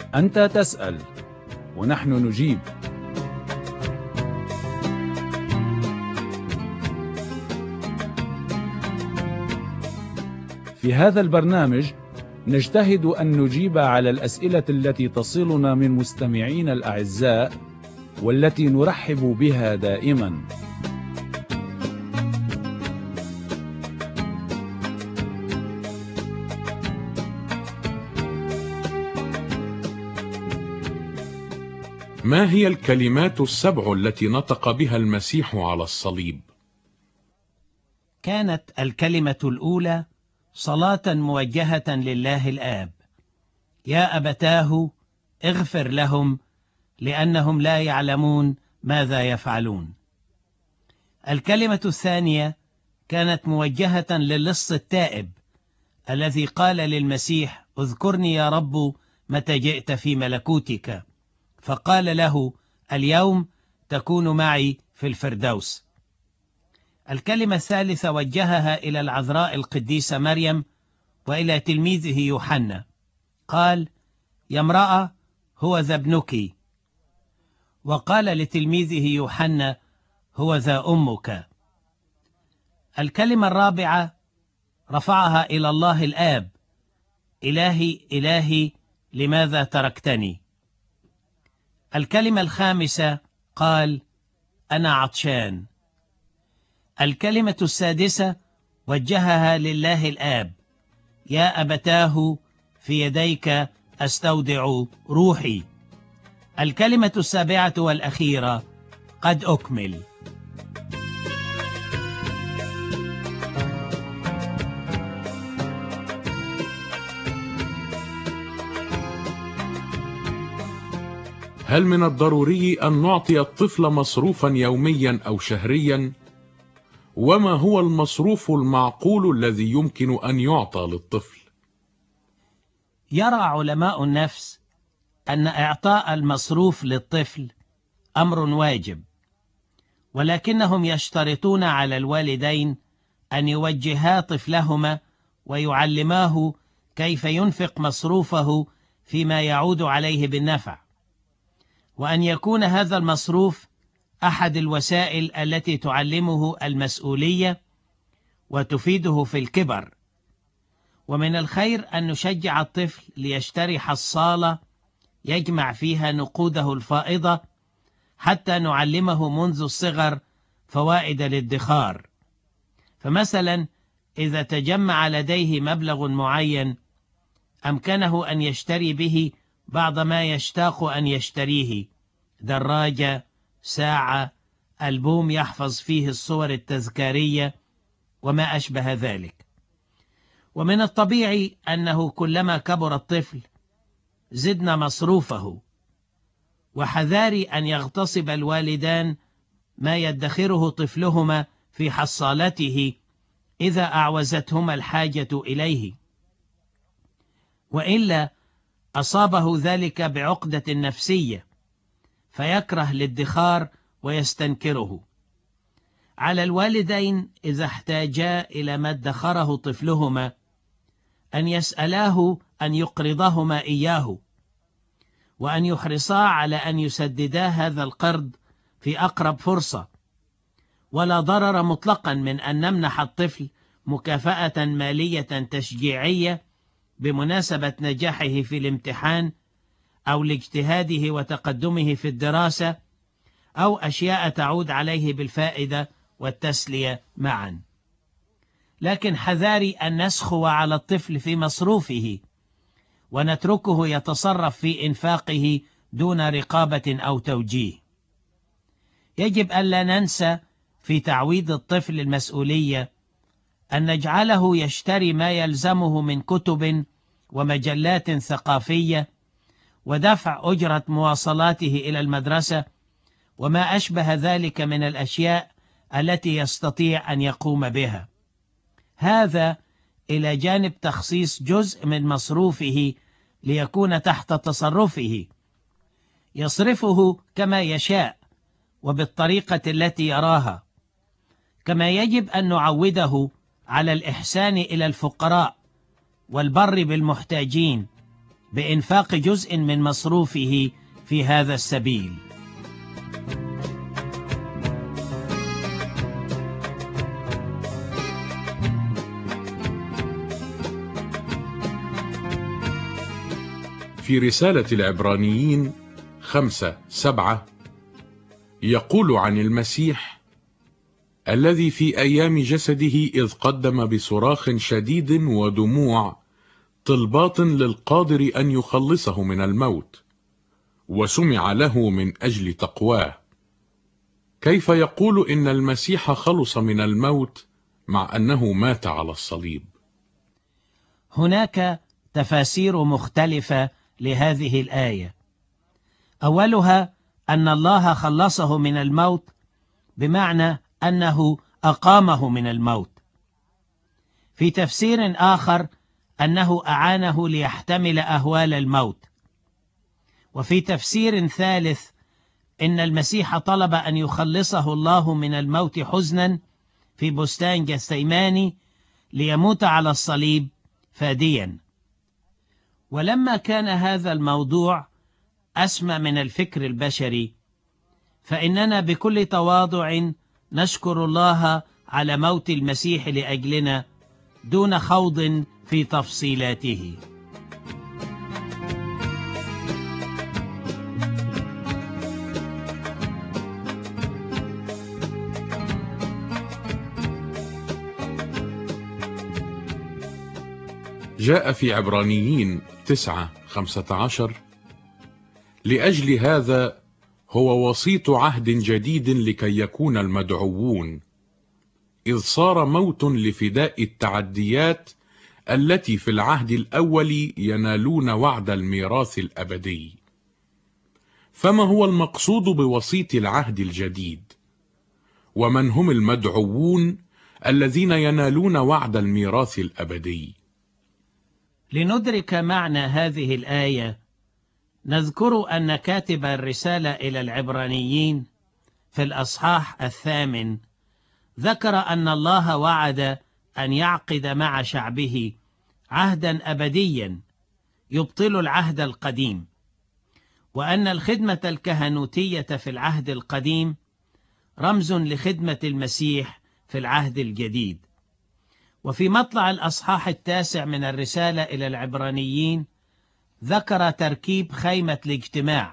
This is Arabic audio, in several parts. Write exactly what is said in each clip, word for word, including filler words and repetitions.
أنت تسأل ونحن نجيب. في هذا البرنامج نجتهد أن نجيب على الأسئلة التي تصلنا من مستمعين الأعزاء والتي نرحب بها دائما. ما هي الكلمات السبع التي نطق بها المسيح على الصليب؟ كانت الكلمة الأولى صلاة موجهة لله الآب: يا أبتاه اغفر لهم لأنهم لا يعلمون ماذا يفعلون. الكلمة الثانية كانت موجهة للص التائب الذي قال للمسيح: اذكرني يا رب متى جئت في ملكوتك، فقال له: اليوم تكون معي في الفردوس. الكلمة الثالثة وجهها إلى العذراء القديسة مريم وإلى تلميذه يوحنا، قال: يا امرأة هو ذا ابنك، وقال لتلميذه يوحنا: هو ذا أمك. الكلمة الرابعة رفعها إلى الله الآب: إلهي إلهي لماذا تركتني. الكلمة الخامسة قال: أنا عطشان. الكلمة السادسة وجهها لله الآب: يا أبتاه في يديك أستودع روحي. الكلمة السابعة والأخيرة: قد أكمل. هل من الضروري أن نعطي الطفل مصروفا يوميا أو شهريا؟ وما هو المصروف المعقول الذي يمكن أن يعطى للطفل؟ يرى علماء النفس أن إعطاء المصروف للطفل أمر واجب، ولكنهم يشترطون على الوالدين أن يوجها طفلهما ويعلماه كيف ينفق مصروفه فيما يعود عليه بالنفع، وأن يكون هذا المصروف أحد الوسائل التي تعلمه المسؤولية وتفيده في الكبر. ومن الخير أن نشجع الطفل ليشتري حصالة يجمع فيها نقوده الفائضة حتى نعلمه منذ الصغر فوائد الادخار. فمثلا إذا تجمع لديه مبلغ معين أمكنه أن يشتري به بعض ما يشتاق أن يشتريه: دراجة، ساعة، ألبوم يحفظ فيه الصور التذكارية وما أشبه ذلك. ومن الطبيعي أنه كلما كبر الطفل زدنا مصروفه، وحذاري أن يغتصب الوالدان ما يدخره طفلهما في حصالته إذا أعوزتهما الحاجة إليه، وإلا أصابه ذلك بعقدة نفسية فيكره الادخار ويستنكره. على الوالدين إذا احتاجا إلى ما ادخره طفلهما أن يسألاه أن يقرضهما إياه، وأن يحرصا على أن يسددا هذا القرض في أقرب فرصة. ولا ضرر مطلقا من أن نمنح الطفل مكافأة مالية تشجيعية بمناسبة نجاحه في الامتحان أو لاجتهاده وتقدمه في الدراسة، أو أشياء تعود عليه بالفائدة والتسلية معا. لكن حذاري أن نسخو على الطفل في مصروفه ونتركه يتصرف في إنفاقه دون رقابة أو توجيه. يجب ألا ننسى في تعويض الطفل المسؤولية أن نجعله يشتري ما يلزمه من كتب ومجلات ثقافية، ودفع أجرة مواصلاته إلى المدرسة، وما أشبه ذلك من الأشياء التي يستطيع أن يقوم بها. هذا إلى جانب تخصيص جزء من مصروفه ليكون تحت تصرفه، يصرفه كما يشاء وبالطريقة التي يراها. كما يجب أن نعوده على الإحسان إلى الفقراء والبر بالمحتاجين بإنفاق جزء من مصروفه في هذا السبيل. في رسالة العبرانيين خمسة سبعة يقول عن المسيح الذي في أيام جسده إذ قدم بصراخ شديد ودموع طلبات للقادر أن يخلصه من الموت، وسمع له من أجل تقواه. كيف يقول إن المسيح خلص من الموت مع أنه مات على الصليب؟ هناك تفاسير مختلفة لهذه الآية. أولها أن الله خلصه من الموت بمعنى أنه أقامه من الموت. في تفسير آخر أنه أعانه ليحتمل أهوال الموت. وفي تفسير ثالث إن المسيح طلب أن يخلصه الله من الموت حزنا في بستان جثيماني ليموت على الصليب فاديا. ولما كان هذا الموضوع أسمى من الفكر البشري، فإننا بكل تواضع نشكر الله على موت المسيح لأجلنا دون خوض في تفصيلاته. جاء في عبرانيين تسعة خمسة عشر: لأجل هذا هو وسيط عهد جديد لكي يكون المدعوون، إذ صار موت لفداء التعديات التي في العهد الأول ينالون وعد الميراث الأبدي. فما هو المقصود بوسيط العهد الجديد؟ ومن هم المدعوون الذين ينالون وعد الميراث الأبدي؟ لندرك معنى هذه الآية نذكر أن كاتب الرسالة إلى العبرانيين في الأصحاح الثامن ذكر أن الله وعد أن يعقد مع شعبه عهدا أبديا يبطل العهد القديم، وأن الخدمة الكهنوتية في العهد القديم رمز لخدمة المسيح في العهد الجديد. وفي مطلع الأصحاح التاسع من الرسالة إلى العبرانيين ذكر تركيب خيمة الاجتماع،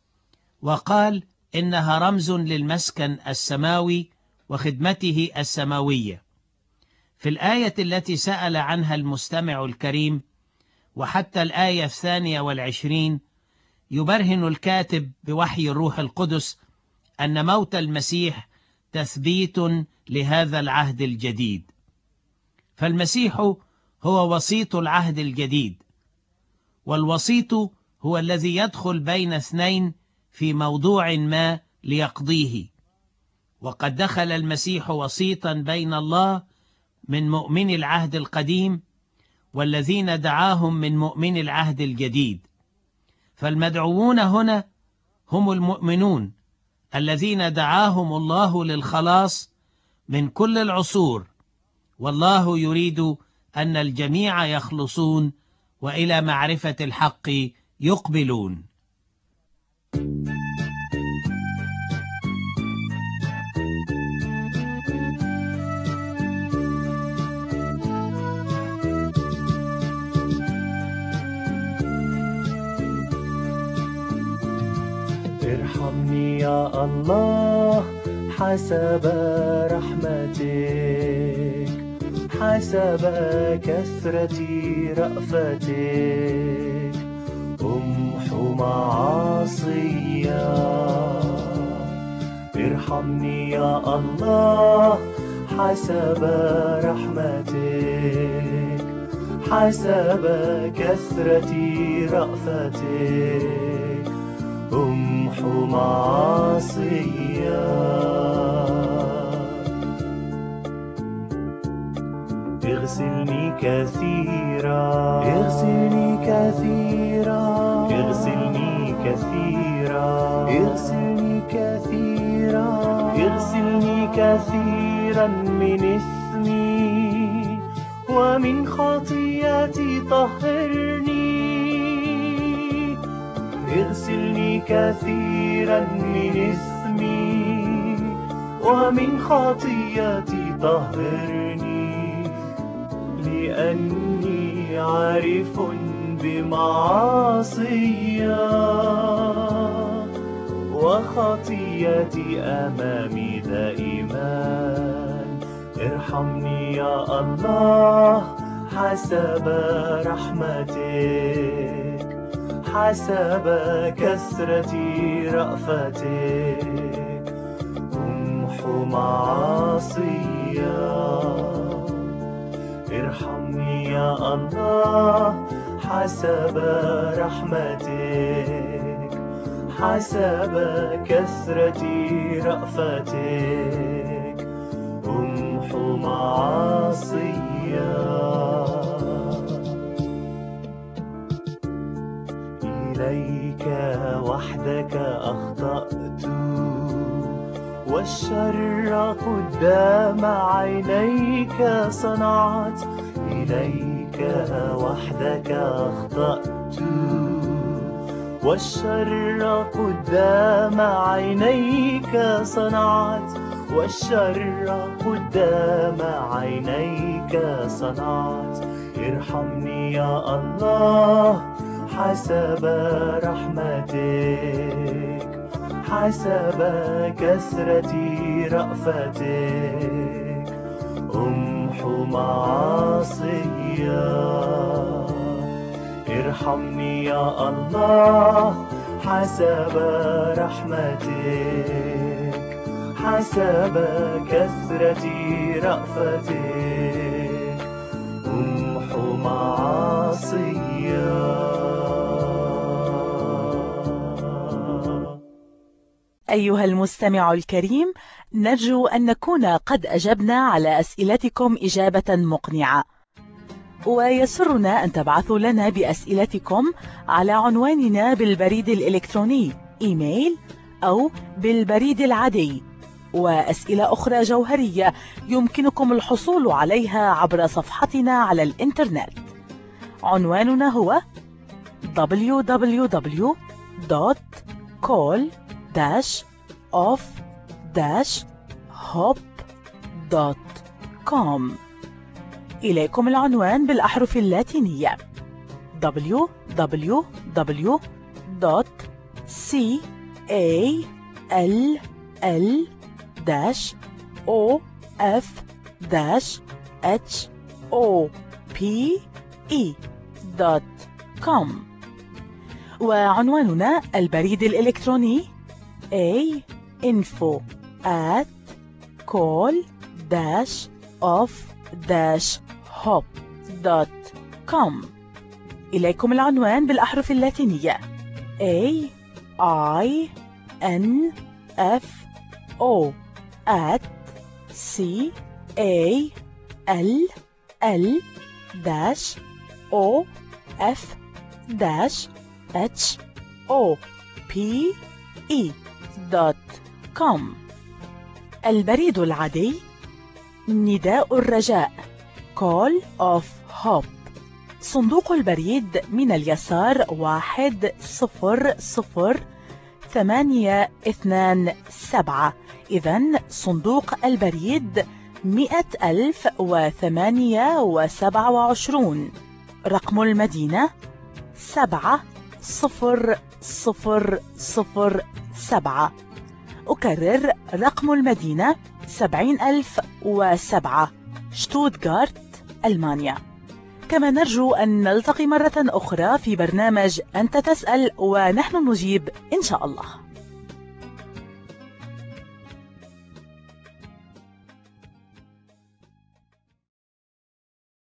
وقال إنها رمز للمسكن السماوي وخدمته السماوية. في الآية التي سأل عنها المستمع الكريم وحتى الآية الثانية والعشرين يبرهن الكاتب بوحي الروح القدس أن موت المسيح تثبيت لهذا العهد الجديد. فالمسيح هو وسيط العهد الجديد، والوسيط هو الذي يدخل بين اثنين في موضوع ما ليقضيه. وقد دخل المسيح وسيطا بين الله من مؤمن العهد القديم والذين دعاهم من مؤمن العهد الجديد. فالمدعوون هنا هم المؤمنون الذين دعاهم الله للخلاص من كل العصور، والله يريد أن الجميع يخلصون وإلى معرفة الحق يقبلون. ارحمني يا الله حسب رحمتك، حسب كثرة رأفتك، امحو معاصيا. ارحمني يا الله حسب رحمتك، حسب كثرة رأفتك، امحو معاصيا. اغسلني كثيرا، اغسلني كثيرا، اغسلني كثيرا، اغسلني كثيرا، اغسلني كثيرا من إثمي ومن خطيئتي طهرني. اغسلني كثيرا من اسمي ومن خطيئتي طهرني، لأني عارف بمعاصي وخطيئتي أمامي دائما. ارحمني يا الله حسب رحمتك، حسب كثرة رأفتك، امحو معاصي. ارحمني يا الله حسب رحمتك، حسب كثرة رأفتك، امحو معاصي. إليك وحدك أخطأت والشر قدام عينيك صنعت. إليك وحدك أخطأت والشر قدام عينيك صنعت، والشر قدام عينيك صنعت. ارحمني يا الله حسب رحمتك، حسب كثرة رأفتك، امحو معاصي. ارحمني يا الله حسب رحمتك، حسب كثرة رأفتك، امحو معاصي. أيها المستمع الكريم، نرجو أن نكون قد أجبنا على أسئلتكم إجابة مقنعة، ويسرنا أن تبعثوا لنا بأسئلتكم على عنواننا بالبريد الإلكتروني إيميل أو بالبريد العادي. وأسئلة أخرى جوهرية يمكنكم الحصول عليها عبر صفحتنا على الإنترنت. عنواننا هو دبليو دبليو دبليو دوت كول اوف هوب دوت كوم. إليكم العنوان بالأحرف اللاتينية دبليو دبليو دبليو دوت كول دوت كوم. وعنواننا البريد الإلكتروني a info at call of hop دوت كوم. إليكم العنوان بالأحرف اللاتينية A I N F O at C A L L dash O F dash H O P E دوت كوم. البريد العادي نداء الرجاء Call of Hope. صندوق البريد من اليسار واحد صفر صفر ثمانية اثنان سبعة. إذن صندوق البريد مئة ألف وثمانية وسبعة وعشرون. رقم المدينة سبعة صفر صفر صفر سبعة. أكرر رقم المدينة سبعين ألف وسبعة، شتوتغارت، ألمانيا. كما نرجو أن نلتقي مرة أخرى في برنامج أنت تسأل ونحن نجيب إن شاء الله.